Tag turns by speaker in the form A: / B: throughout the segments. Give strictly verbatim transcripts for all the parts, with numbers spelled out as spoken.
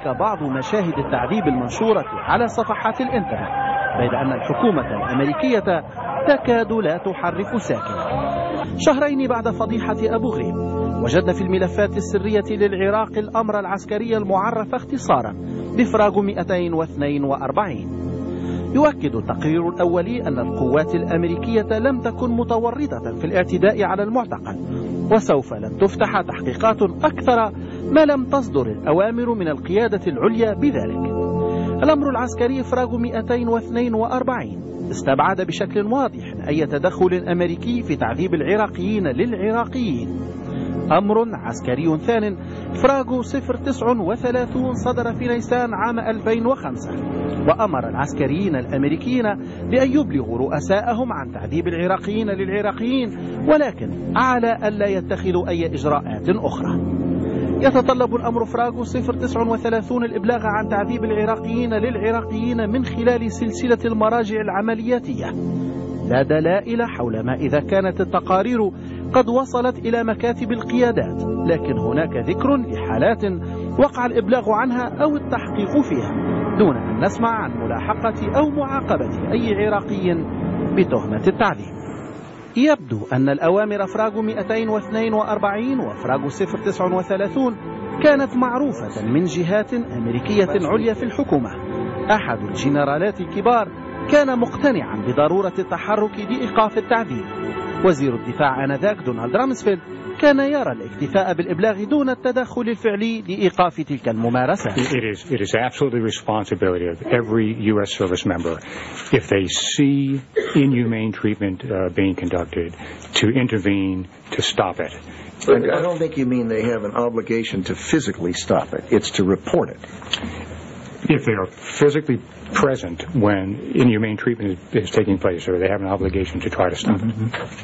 A: ذلك بعض مشاهد التعذيب المنشورة على صفحات الإنترنت، بيد أن الحكومة الأمريكية تكاد لا تحرك ساكنا. شهرين بعد فضيحة أبو غريب، وجدنا في الملفات السرية للعراق الأمر العسكري المعرف اختصارا بفراغ مئتين واثنين وأربعين. يؤكد التقرير الأولي أن القوات الأمريكية لم تكن متورطة في الاعتداء على المعتقل، وسوف لن تفتح تحقيقات أكثر ما لم تصدر الأوامر من القيادة العليا بذلك. الأمر العسكري إفراغ مئتين واثنين وأربعين استبعد بشكل واضح أي تدخل أمريكي في تعذيب العراقيين للعراقيين. أمر عسكري ثان إفراغ صفر تسعة وثلاثين صدر في نيسان عام ألفين وخمسة، وأمر العسكريين الأمريكيين بأن يبلغوا رؤساءهم عن تعذيب العراقيين للعراقيين، ولكن على ألا يتخذوا أي إجراءات أخرى. يتطلب الأمر إفراغ صفر تسعة وثلاثين الإبلاغ عن تعذيب العراقيين للعراقيين من خلال سلسلة المراجع العملياتية. لا دلائل حول ما إذا كانت التقارير قد وصلت إلى مكاتب القيادات، لكن هناك ذكر لحالات وقع الإبلاغ عنها أو التحقيق فيها دون أن نسمع عن ملاحقة أو معاقبة أي عراقي بتهمة التعذيب. يبدو أن الأوامر إفراغ مئتين واثنين وأربعين وإفراغ صفر تسعة وثلاثين كانت معروفة من جهات أمريكية عليا في الحكومة. أحد الجنرالات الكبار كان مقتنعا بضرورة التحرك لإيقاف التعذيب. وزير الدفاع آنذاك دونالد رامسفيلد كان يرى الاكتفاء بالإبلاغ دون التدخل الفعلي لإيقاف تلك الممارسات.
B: It is, it is absolutely responsibility of every U S service member, if they see inhumane treatment uh, being conducted, to intervene to stop it.
C: But I don't think you mean they have an obligation to physically stop it. It's to report it.
B: If they are physically present when inhumane treatment is, is taking place, or they have an obligation to try to stop mm-hmm. it.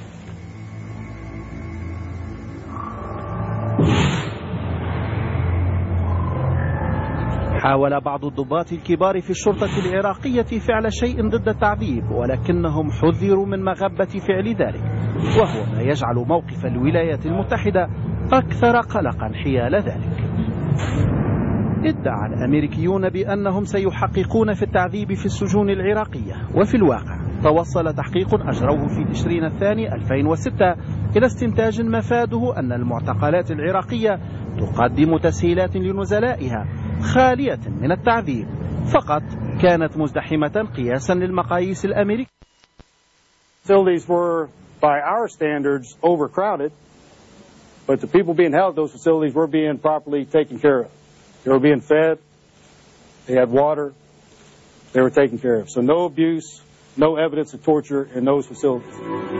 A: حاول بعض الضباط الكبار في الشرطة العراقية فعل شيء ضد التعذيب، ولكنهم حذروا من مغبة فعل ذلك، وهو ما يجعل موقف الولايات المتحدة أكثر قلقا حيال ذلك. ادعى الأمريكيون بأنهم سيحققون في التعذيب في السجون العراقية، وفي الواقع توصل تحقيق أجروه في تشرين الثاني ألفين وستة إلى استنتاج مفاده أن المعتقلات العراقية تقدم تسهيلات لنزلائها خالية من التعذيب، فقط كانت مزدحمة قياسا للمقاييس الأمريكية.
D: Facilities were, by our standards, overcrowded, but the people being held at those facilities were being properly taken care of. They were being fed, they had water, they were taken care of. So no abuse, no evidence of torture in those facilities.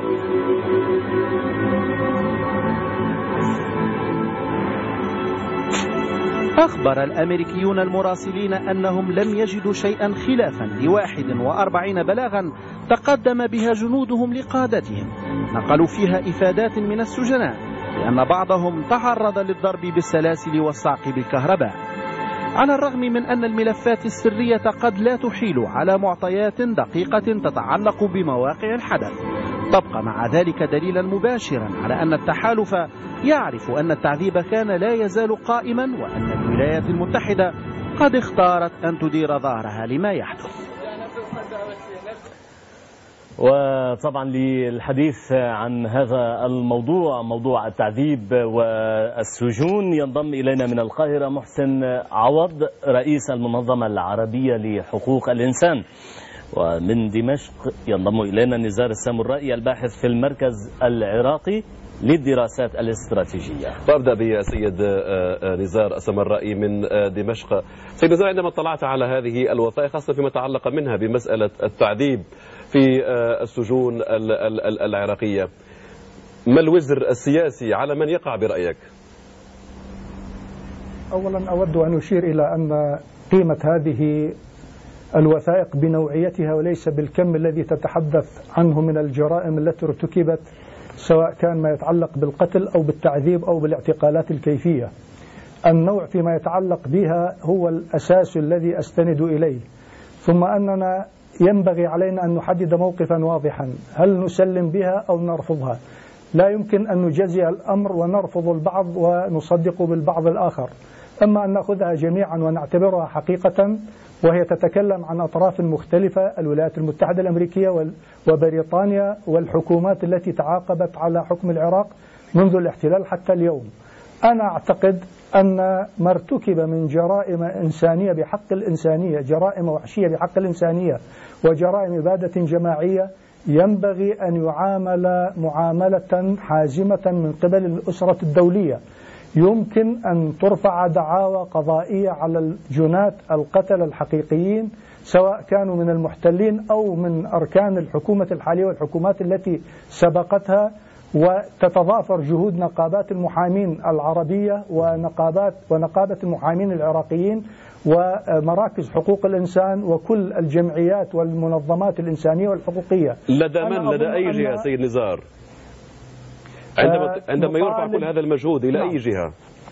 A: أخبر الأمريكيون المراسلين أنهم لم يجدوا شيئا خلافا لواحد وأربعين بلاغا تقدم بها جنودهم لقادتهم، نقلوا فيها إفادات من السجناء لأن بعضهم تعرض للضرب بالسلاسل والصعق بالكهرباء. على الرغم من أن الملفات السرية قد لا تحيل على معطيات دقيقة تتعلق بمواقع الحدث، تبقى مع ذلك دليلا مباشرا على أن التحالف يعرف أن التعذيب كان لا يزال قائما، وأن الولايات المتحدة قد اختارت أن تدير ظهرها لما يحدث.
E: وطبعا للحديث عن هذا الموضوع، موضوع التعذيب والسجون، ينضم إلينا من القاهرة محسن عوض رئيس المنظمة العربية لحقوق الإنسان، ومن دمشق ينضم إلينا نزار السامرائي الباحث في المركز العراقي للدراسات الاستراتيجية.
F: وأبدأ بسيد نزار السامرائي من دمشق. سيد نزار، عندما اطلعت على هذه الوثائق خاصة فيما تعلق منها بمسألة التعذيب في السجون العراقية، ما الوزر السياسي على من يقع برأيك؟
G: أولا أود أن أشير إلى أن قيمة هذه الوثائق بنوعيتها وليس بالكم الذي تتحدث عنه من الجرائم التي ارتكبت، سواء كان ما يتعلق بالقتل أو بالتعذيب أو بالاعتقالات الكيفية. النوع فيما يتعلق بها هو الأساس الذي أستند إليه، ثم أننا ينبغي علينا أن نحدد موقفا واضحا، هل نسلم بها أو نرفضها؟ لا يمكن أن نجزي الأمر ونرفض البعض ونصدق بالبعض الآخر. أما أن نأخذها جميعا ونعتبرها حقيقة، وهي تتكلم عن أطراف مختلفة، الولايات المتحدة الأمريكية وبريطانيا والحكومات التي تعاقبت على حكم العراق منذ الاحتلال حتى اليوم. أنا أعتقد أن ما ارتكب من جرائم إنسانية بحق الإنسانية، جرائم وحشية بحق الإنسانية وجرائم إبادة جماعية، ينبغي أن يعامل معاملة حازمة من قبل الأسرة الدولية. يمكن أن ترفع دعاوى قضائية على الجنات القتل الحقيقيين، سواء كانوا من المحتلين أو من أركان الحكومة الحالية والحكومات التي سبقتها، وتتضافر جهود نقابات المحامين العربية ونقابات ونقابة المحامين العراقيين ومراكز حقوق الإنسان وكل الجمعيات والمنظمات الإنسانية والحقوقية.
F: لدى من؟ لدى أي جهة سيد نزار؟ عندما عندما يرفع كل هذا المجهود إلى أي جهة؟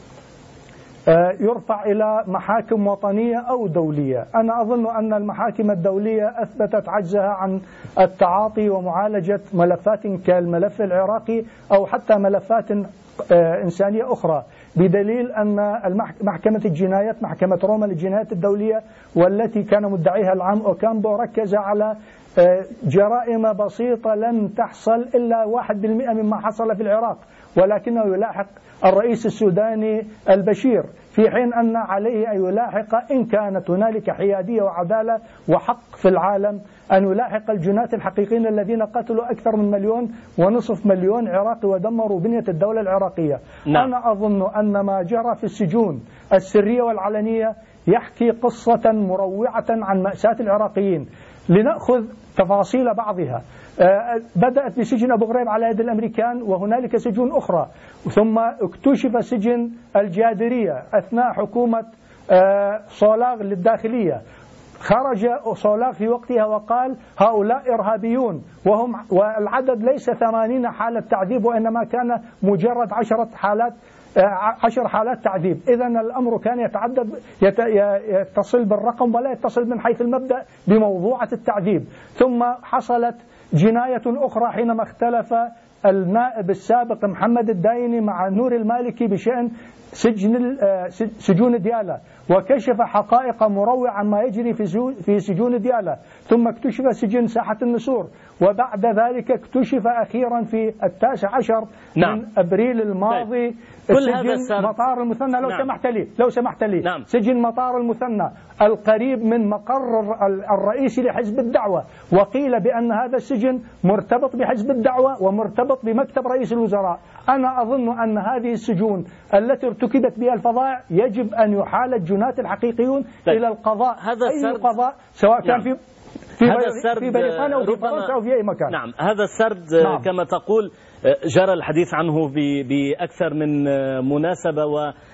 G: يرفع إلى محاكم وطنية أو دولية. أنا أظن أن المحاكم الدولية أثبتت عجزها عن التعاطي ومعالجة ملفات كالملف العراقي أو حتى ملفات إنسانية أخرى، بدليل أن محكمة الجنايات، محكمة روما للجنايات الدولية، والتي كان مدعيها العام أوكامبو، ركز على جرائم بسيطة لن تحصل إلا واحد بالمئة مما حصل في العراق، ولكنه يلاحق الرئيس السوداني البشير، في حين أن عليه أن يلاحق إن كانت هنالك حيادية وعدالة وحق في العالم أن يلاحق الجنات الحقيقيين الذين قتلوا أكثر من مليون ونصف مليون عراقي ودمروا بنية الدولة العراقية. نعم. أنا أظن أن ما جرى في السجون السرية والعلنية يحكي قصة مروعة عن مأساة العراقيين. لنأخذ تفاصيل بعضها. بدأت بسجن أبو غريب على يد الأمريكان، وهنالك سجون أخرى، ثم اكتشف سجن الجادرية أثناء حكومة صولاغ للداخلية. خرج صولاغ في وقتها وقال هؤلاء إرهابيون، وهم والعدد ليس ثمانين حالة تعذيب، وإنما كان مجرد عشرة حالات عشر حالات تعذيب. إذن الأمر كان يتعدد يتصل بالرقم ولا يتصل من حيث المبدأ بموضوعة التعذيب. ثم حصلت جناية أخرى حينما اختلف النائب السابق محمد الدايني مع نور المالكي بشأن سجن سجون ديالى، وكشف حقائق مروعة عن ما يجري في سجون ديالى. ثم اكتشف سجن ساحة النسور، وبعد ذلك اكتشف أخيرا في التاسع عشر نعم. من أبريل الماضي طيب. سجن مطار المثنى. لو نعم. سمحت لي لو سمحت لي نعم. سجن مطار المثنى القريب من مقر الرئيسي لحزب الدعوة، وقيل بأن هذا السجن مرتبط بحزب الدعوة ومرتبط بمكتب رئيس الوزراء. أنا أظن أن هذه السجون التي ارتكبت بها الفظائع يجب أن يحال الجنات الحقيقيون طيب. إلى القضاء،
E: هذا
G: أي قضاء، سواء كان نعم. في في,
E: هذا السرد
G: في بريطانيا أو في فرنسا أو في أي مكان.
E: نعم، هذا السرد نعم. كما تقول جرى الحديث عنه بأكثر من مناسبة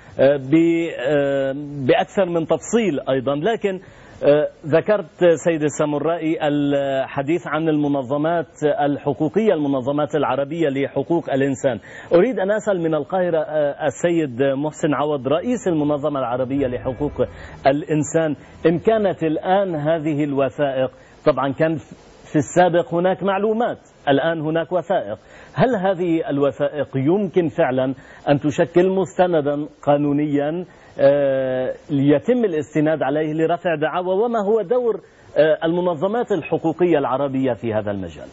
E: وبأكثر من تفصيل أيضا، لكن ذكرت سيد السامرائي الحديث عن المنظمات الحقوقية، المنظمات العربية لحقوق الإنسان. أريد أن أسأل من القاهرة السيد محسن عوض رئيس المنظمة العربية لحقوق الإنسان، إن كانت الآن هذه الوثائق، طبعا كان في السابق هناك معلومات، الآن هناك وثائق، هل هذه الوثائق يمكن فعلا أن تشكل مستندا قانونيا ليتم الاستناد عليه لرفع دعاوى؟ وما هو دور المنظمات الحقوقية العربية في هذا المجال؟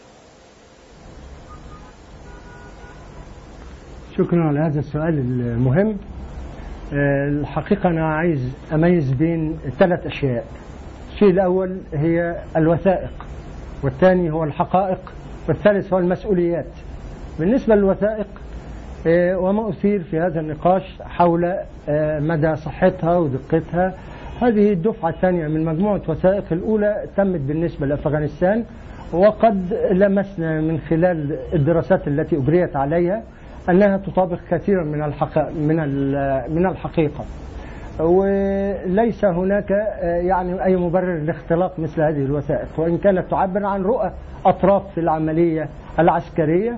H: شكرا على هذا السؤال المهم. الحقيقة أنا عايز أميز بين ثلاث أشياء. الشيء الأول هي الوثائق، والثاني هو الحقائق، والثالث هو المسؤوليات. بالنسبة للوثائق وما أثير في هذا النقاش حول مدى صحتها ودقتها، هذه الدفعة الثانية من مجموعة وثائق. الأولى تمت بالنسبة لأفغانستان، وقد لمسنا من خلال الدراسات التي أجريت عليها أنها تطابق كثيرا من الحقيقة من من الحقيقة، وليس هناك يعني أي مبرر لاختلاق مثل هذه الوثائق، وإن كانت تعبر عن رؤى أطراف في العملية العسكرية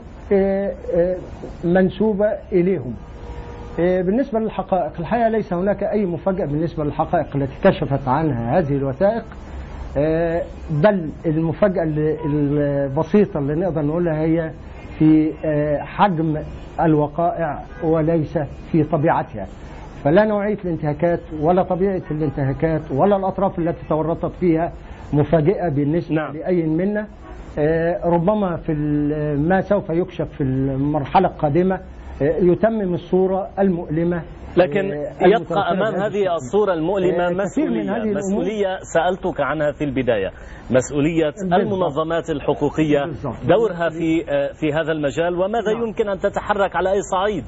H: منسوبة إليهم. بالنسبة للحقائق، الحقيقة ليس هناك أي مفاجأة بالنسبة للحقائق التي كشفت عنها هذه الوثائق، بل المفاجأة البسيطة اللي نقدر نقولها هي في حجم الوقائع وليس في طبيعتها. فلا نوعية الانتهاكات ولا طبيعة الانتهاكات ولا الأطراف التي تورطت فيها مفاجئة بالنسبة نعم. لأي منا. ربما في ما سوف يكشف في المرحلة القادمة يتمم الصورة المؤلمة،
E: لكن يبقى أمام هذه الصورة المؤلمة مسؤولية مسؤولية سألتك عنها في البداية، مسؤولية المنظمات الحقوقية، دورها في في هذا المجال، وماذا يمكن أن تتحرك على أي صعيد؟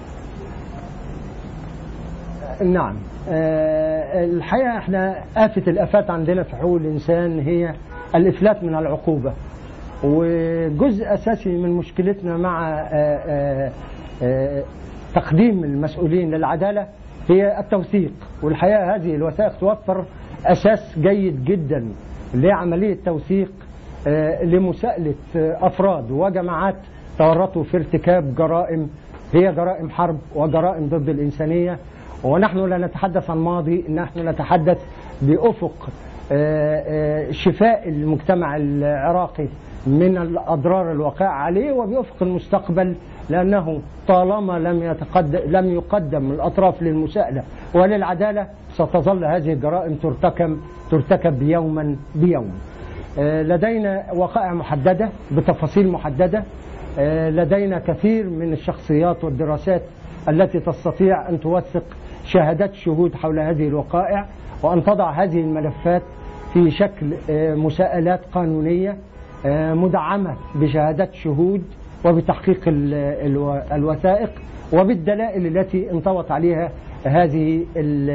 H: نعم، الحقيقة احنا آفة الآفات عندنا في حقوق الإنسان هي الإفلات من العقوبة، وجزء أساسي من مشكلتنا مع تقديم المسؤولين للعدالة هي التوثيق. والحقيقة هذه الوثائق توفر أساس جيد جدا لعملية توثيق لمساءلة أفراد وجماعات تورطوا في ارتكاب جرائم هي جرائم حرب وجرائم ضد الإنسانية. ونحن لا نتحدث عن ماضي، نحن نتحدث بأفق شفاء المجتمع العراقي من الأضرار الواقعة عليه، وبأفق المستقبل، لأنه طالما لم يتقدم لم يقدم الأطراف للمساءلة وللعدالة ستظل هذه الجرائم ترتكب ترتكب يوما بيوم. لدينا وقائع محددة بتفاصيل محددة، لدينا كثير من الشخصيات والدراسات التي تستطيع أن توثق شهادات شهود حول هذه الوقائع، وأن تضع هذه الملفات في شكل مساءلات قانونية مدعمة بشهادات شهود وبتحقيق الوثائق وبالدلائل التي انطوت عليها هذه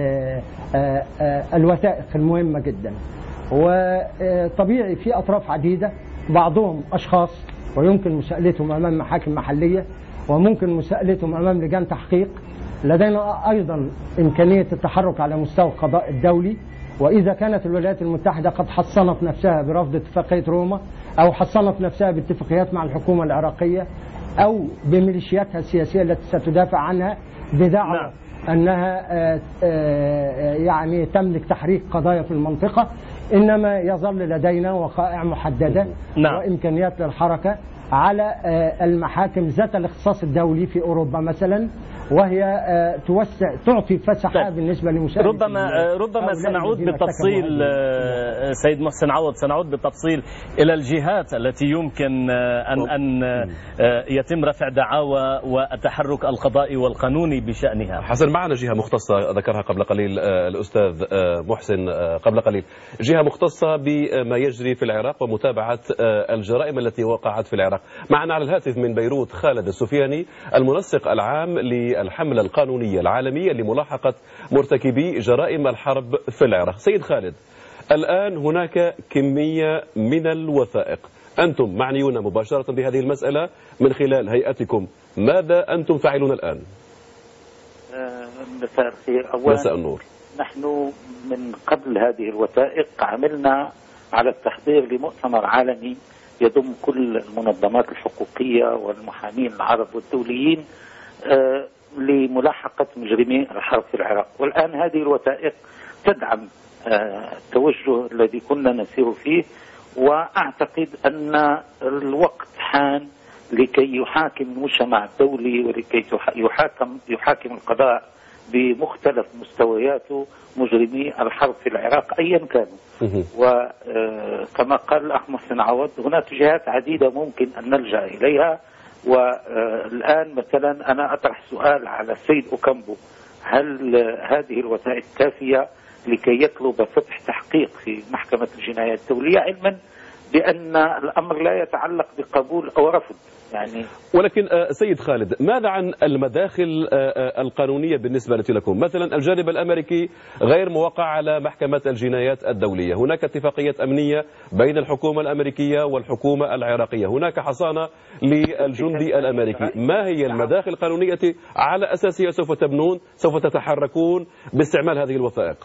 H: الوثائق المهمة جدا. وطبيعي في أطراف عديدة، بعضهم أشخاص ويمكن مساءلتهم أمام محاكم محلية وممكن مساءلتهم أمام لجان تحقيق. لدينا أيضا إمكانية التحرك على مستوى القضاء الدولي، وإذا كانت الولايات المتحدة قد حصنت نفسها برفض اتفاقية روما أو حصنت نفسها باتفاقيات مع الحكومة العراقية أو بميليشياتها السياسية التي ستدافع عنها بدعوى أنها يعني تملك تحريك قضايا في المنطقة، إنما يظل لدينا وقائع محددة نعم. وإمكانيات للحركة على المحاكم ذات الاختصاص الدولي في أوروبا مثلا، وهي توسع تعطي فسحة بالنسبة لمساعدة.
E: ربما ربما سنعود بالتفصيل سيد محسن عوض، سنعود بالتفصيل إلى الجهات التي يمكن أن أن يتم رفع دعاوى والتحرك القضائي والقانوني بشأنها.
F: حسن، معنا جهة مختصة ذكرها قبل قليل الأستاذ محسن قبل قليل، جهة مختصة بما يجري في العراق ومتابعة الجرائم التي وقعت في العراق. معنا على الهاتف من بيروت خالد السفياني، المنسق العام للحملة القانونية العالمية لملاحقة مرتكبي جرائم الحرب في العراق. سيد خالد، الآن هناك كمية من الوثائق، أنتم معنيون مباشرة بهذه المسألة من خلال هيئتكم، ماذا أنتم فاعلون الآن؟
I: مساء الخير. أولا
F: مساء النور.
I: نحن من قبل هذه الوثائق عملنا على التحضير لمؤتمر عالمي يضم كل المنظمات الحقوقية والمحامين العرب والدوليين لملاحقة مجرمي الحرب في العراق، والآن هذه الوثائق تدعم التوجه الذي كنا نسير فيه. وأعتقد أن الوقت حان لكي يحاكم المجتمع الدولي ولكي يحاكم يحاكم القضاء بمختلف مستوياته مجرمي الحرب في العراق أيا كانوا. وكما قال الأخ محسن عوض، هناك جهات عديدة ممكن أن نلجأ إليها. والآن مثلا أنا أطرح سؤال على السيد أوكامبو، هل هذه الوثائق كافية لكي يطلب فتح تحقيق في محكمة الجنايات الدولية، علما بأن الأمر لا يتعلق بقبول أو رفض يعني.
F: ولكن سيد خالد، ماذا عن المداخل القانونية بالنسبة لكم؟ مثلا الجانب الأمريكي غير موقع على محكمة الجنايات الدولية، هناك اتفاقية أمنية بين الحكومة الأمريكية والحكومة العراقية، هناك حصانة للجندي الأمريكي، ما هي المداخل القانونية على أساسها سوف تبنون سوف تتحركون باستعمال هذه الوثائق؟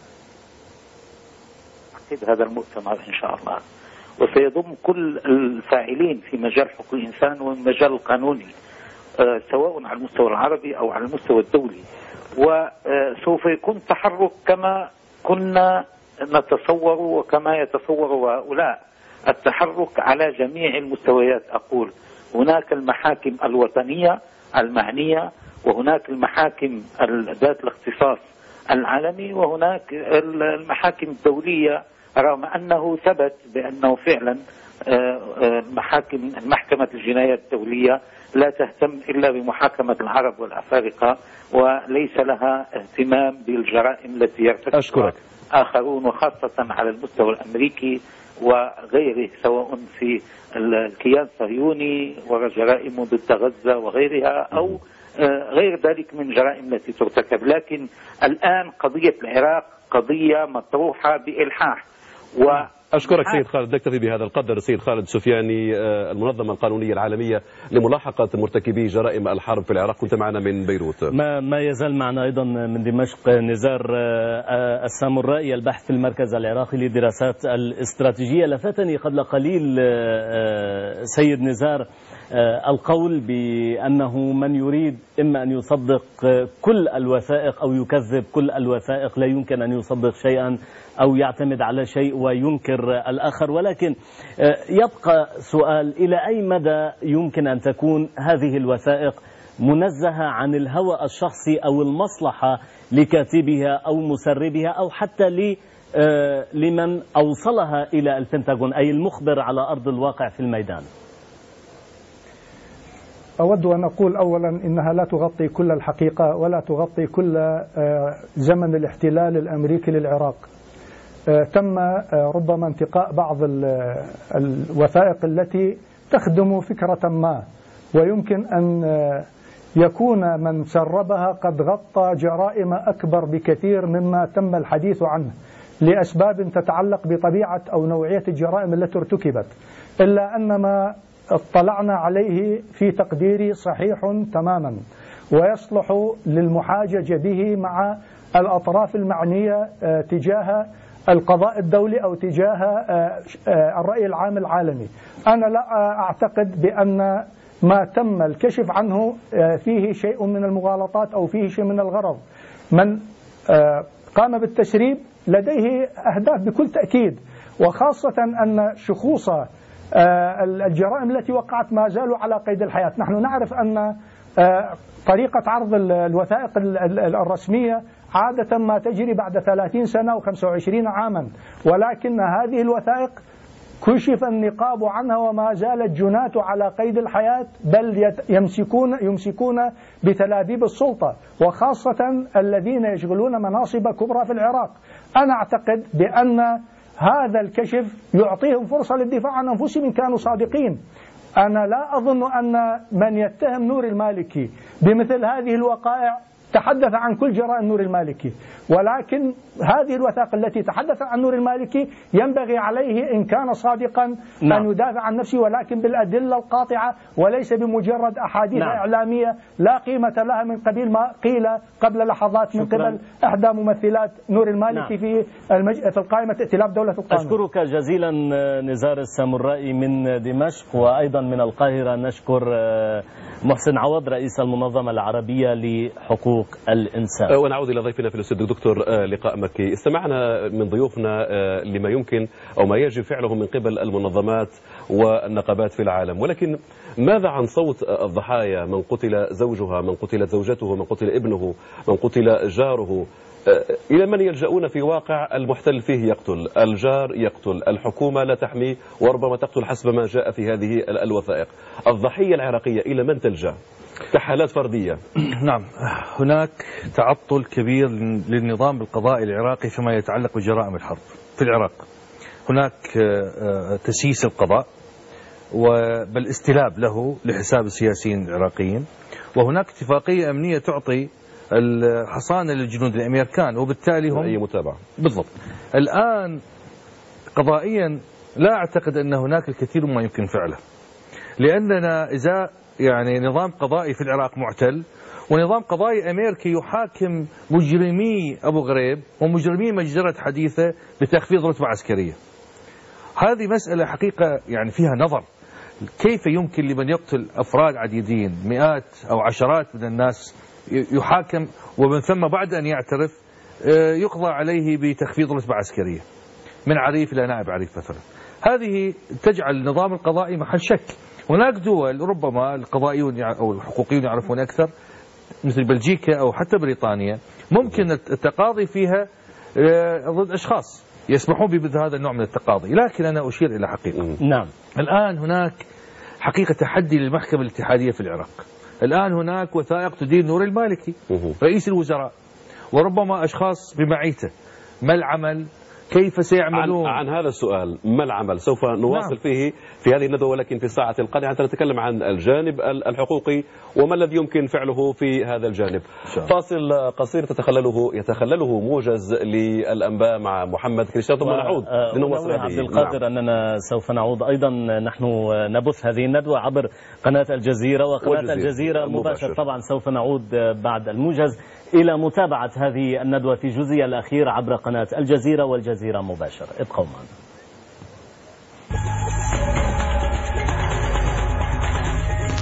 I: أكيد هذا المؤتمر إن شاء الله وسيضم كل الفاعلين في مجال حقوق الإنسان والمجال القانوني سواء على المستوى العربي أو على المستوى الدولي، وسوف يكون تحرك كما كنا نتصور وكما يتصور هؤلاء، التحرك على جميع المستويات. أقول هناك المحاكم الوطنية المعنية، وهناك المحاكم ذات الاختصاص العالمي وهناك المحاكم الدولية، رغم أنه ثبت بأنه فعلا محاكم محكمة الجنايات الدولية لا تهتم إلا بمحاكمة العرب والأفارقة، وليس لها اهتمام بالجرائم التي يرتكبها آخرون، وخاصة على المستوى الأمريكي وغيره، سواء في الكيان الصهيوني وجرائم ضد غزة وغيرها أو غير ذلك من جرائم التي ترتكب. لكن الآن قضية العراق قضية مطروحة بإلحاح. و
F: أشكرك سيد خالد، نكتفي بهذا القدر. سيد خالد سفياني، المنظمة القانونية العالمية لملاحقة مرتكبي جرائم الحرب في العراق، كنت معنا من بيروت.
E: ما, ما يزال معنا أيضا من دمشق نزار السامرائي، البحث في المركز العراقي للدراسات الاستراتيجية. لفتني قبل قليل سيد نزار القول بأنه من يريد إما أن يصدق كل الوثائق أو يكذب كل الوثائق، لا يمكن أن يصدق شيئا أو يعتمد على شيء وينكر الآخر. ولكن يبقى سؤال: إلى أي مدى يمكن أن تكون هذه الوثائق منزهة عن الهوى الشخصي أو المصلحة لكاتبها أو مسربها أو حتى لمن أوصلها إلى البنتاغون، أي المخبر على أرض الواقع في الميدان؟
G: أود أن أقول أولا إنها لا تغطي كل الحقيقة ولا تغطي كل زمن الاحتلال الأمريكي للعراق. تم ربما انتقاء بعض الوثائق التي تخدم فكرة ما، ويمكن أن يكون من سربها قد غطى جرائم أكبر بكثير مما تم الحديث عنه لأسباب تتعلق بطبيعة أو نوعية الجرائم التي ارتكبت، إلا أن ما اطلعنا عليه في تقديري صحيح تماما ويصلح للمحاججة به مع الأطراف المعنية تجاه القضاء الدولي أو تجاه الرأي العام العالمي. أنا لا أعتقد بأن ما تم الكشف عنه فيه شيء من المغالطات أو فيه شيء من الغرض. من قام بالتسريب لديه أهداف بكل تأكيد، وخاصة أن شخوص الجرائم التي وقعت ما زالوا على قيد الحياة. نحن نعرف أن طريقة عرض الوثائق الرسمية عادة ما تجري بعد ثلاثين سنة وخمسة وعشرين عاما، ولكن هذه الوثائق كشف النقاب عنها وما زالت جنات على قيد الحياة، بل يمسكون يمسكون بتلابيب السلطة، وخاصة الذين يشغلون مناصب كبرى في العراق. أنا أعتقد بأن هذا الكشف يعطيهم فرصة للدفاع عن أنفسهم إن كانوا صادقين. أنا لا أظن أن من يتهم نور المالكي بمثل هذه الوقائع تحدث عن كل جرائم نور المالكي، ولكن هذه الوثائق التي تحدث عن نور المالكي ينبغي عليه إن كان صادقا نعم. أن يدافع عن نفسه، ولكن بالأدلة القاطعة وليس بمجرد أحاديث نعم. إعلامية لا قيمة لها من قبيل ما قيل قبل لحظات من شكرا. قبل إحدى ممثلات نور المالكي نعم. في المج... في القائمة ائتلاف دولة القانون.
E: أشكرك جزيلا نزار السامرائي من دمشق، وأيضا من القاهرة نشكر محسن عوض رئيس المنظمة العربية لحقوق الإنسان.
F: ونعود إلى ضيفنا في الاستوديو دكتور لقاء مكي. استمعنا من ضيوفنا لما يمكن أو ما يجب فعله من قبل المنظمات والنقابات في العالم، ولكن ماذا عن صوت الضحايا؟ من قتل زوجها، من قتلت زوجته، من قتل ابنه، من قتل جاره. إلى من يلجؤون في واقع المحتل فيه يقتل، الجار يقتل، الحكومة لا تحمي وربما تقتل حسب ما جاء في هذه الوثائق. الضحية العراقية إلى من تلجأ كحالات فردية؟
J: نعم، هناك تعطل كبير للنظام القضائي العراقي فيما يتعلق بجرائم الحرب في العراق. هناك تسييس القضاء بل استلاب له لحساب السياسيين العراقيين، وهناك اتفاقية أمنية تعطي الحصانة للجنود الأمريكان، وبالتالي هم
F: أي متابعة
J: بالضبط. الآن قضائيا لا أعتقد أن هناك الكثير مما يمكن فعله، لأننا إذا يعني نظام قضائي في العراق معتل، ونظام قضائي أمريكي يحاكم مجرمي أبو غريب ومجرمي مجزرة حديثة بتخفيض رتبة عسكرية. هذه مسألة حقيقة يعني فيها نظر. كيف يمكن لمن يقتل أفراد عديدين مئات أو عشرات من الناس يحاكم ومن ثم بعد أن يعترف يقضى عليه بتخفيض رتبة عسكرية من عريف إلى نائب عريف مثلا؟ هذه تجعل النظام القضائي محل شك. هناك دول ربما القضائيون أو الحقوقيون يعرفون أكثر مثل بلجيكا أو حتى بريطانيا ممكن التقاضي فيها ضد أشخاص يسمحون بمثل هذا النوع من التقاضي. لكن أنا أشير إلى حقيقة.
E: نعم.
J: الآن هناك حقيقة تحدي للمحكمة الاتحادية في العراق. الآن هناك وثائق تدين نور المالكي رئيس الوزراء وربما أشخاص بمعيته. ما العمل؟ كيف سيعملون؟
F: عن, عن هذا السؤال ما العمل سوف نواصل نعم. فيه في هذه الندوة، ولكن في الساعة القادمة نتكلم عن الجانب الحقوقي وما الذي يمكن فعله في هذا الجانب. فاصل قصير تتخلله يتخلله موجز للأنباء مع محمد كريستيانو ثم نعود لنواصل هذه.
E: عبد القادر نعم. أننا سوف نعود أيضا، نحن نبث هذه الندوة عبر قناة الجزيرة وقناة الجزيرة, الجزيرة مباشر. طبعا سوف نعود بعد الموجز إلى متابعة هذه الندوة في جزئها الأخير عبر قناة الجزيرة والجزيرة مباشر. ابقوا معنا.